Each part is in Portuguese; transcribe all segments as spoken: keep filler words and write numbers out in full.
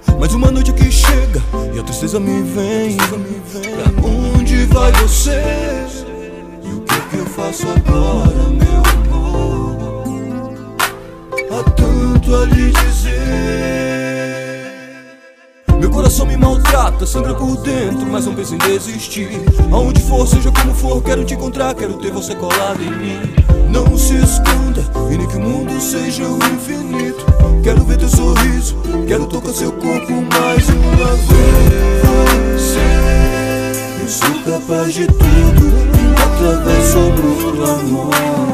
Mais uma noite que chega e a tristeza me vem. Pra onde vai você? E o que que eu faço agora, meu amor? Há tanto a lhe dizer. Meu coração me maltrata, sangra por dentro, mas não penso em desistir. Aonde for, seja como for, quero te encontrar, quero ter você colado em mim. Não se esconda, e nem que o mundo seja o infinito. Quero ver teu sorriso, quero tocar seu corpo mais uma vez. Eu sou capaz de tudo, atravesso o mundo, amor.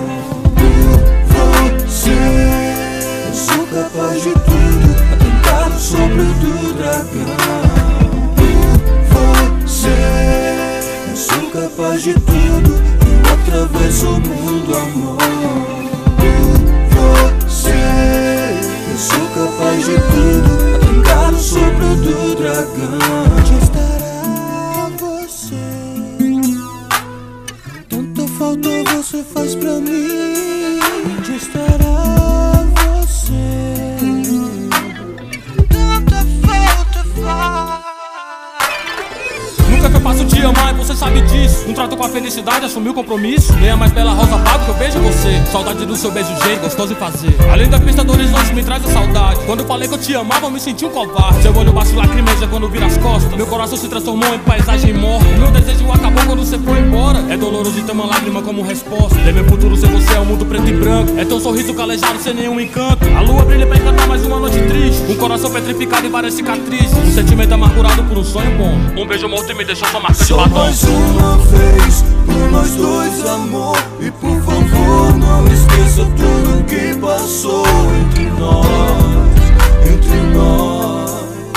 Por você, eu sou capaz de tudo, atentar o sopro do dragão. Por você, eu sou capaz de tudo, atravesso o mundo, amor. Por você, eu sou capaz de tudo, atentar o sopro do dragão. Onde estará você? Tanto falta você faz pra mim. Onde estará você? Tanta falta faz. Nunca que eu passo te amar e você sabe disso. Não trato com a felicidade, assumi o compromisso. Nem a mais bela rosa pago que eu vejo você. Saudade do seu beijo, jeito gostoso de fazer. Além da pista do horizonte me traz a saudade. Quando eu falei que eu te amava eu me senti um covarde. Seu olho baixo lacrimeja quando vira as costas. Meu coração se transformou em paisagem morta. Meu desejo acabou quando você foi embora. É doloroso ter uma lágrima como resposta. Ver meu futuro sem você é um mundo preto e branco. É teu sorriso calejado sem nenhum encanto. A lua brilha pra encantar mais uma noite triste. Um coração petrificado e várias cicatrizes. Um sentimento amargurado por um sonho bom. Um beijo morto e me deixou só marca de Só batom. mais uma vez, por nós dois, amor. E por favor, não esqueça tudo que passou entre nós, entre nós.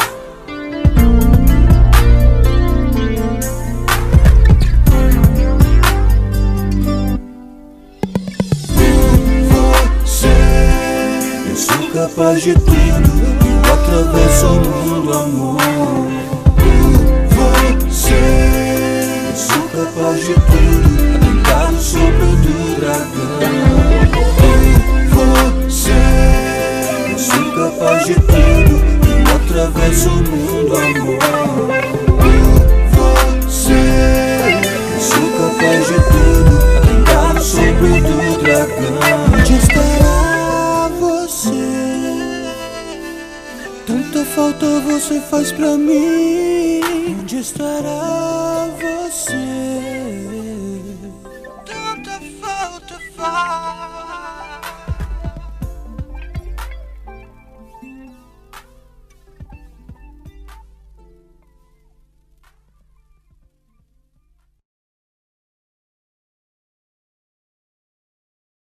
Por você, eu sou capaz de tudo, eu atravesso o mundo, amor. Eu sou capaz de tudo, atentar o sopro do dragão. Por você, eu sou capaz de tudo, eu atravesso o mundo, amor. Por você, eu sou capaz de tudo, atentar o sopro do dragão. Onde estará você? Tanta falta você faz pra mim. Onde estará você?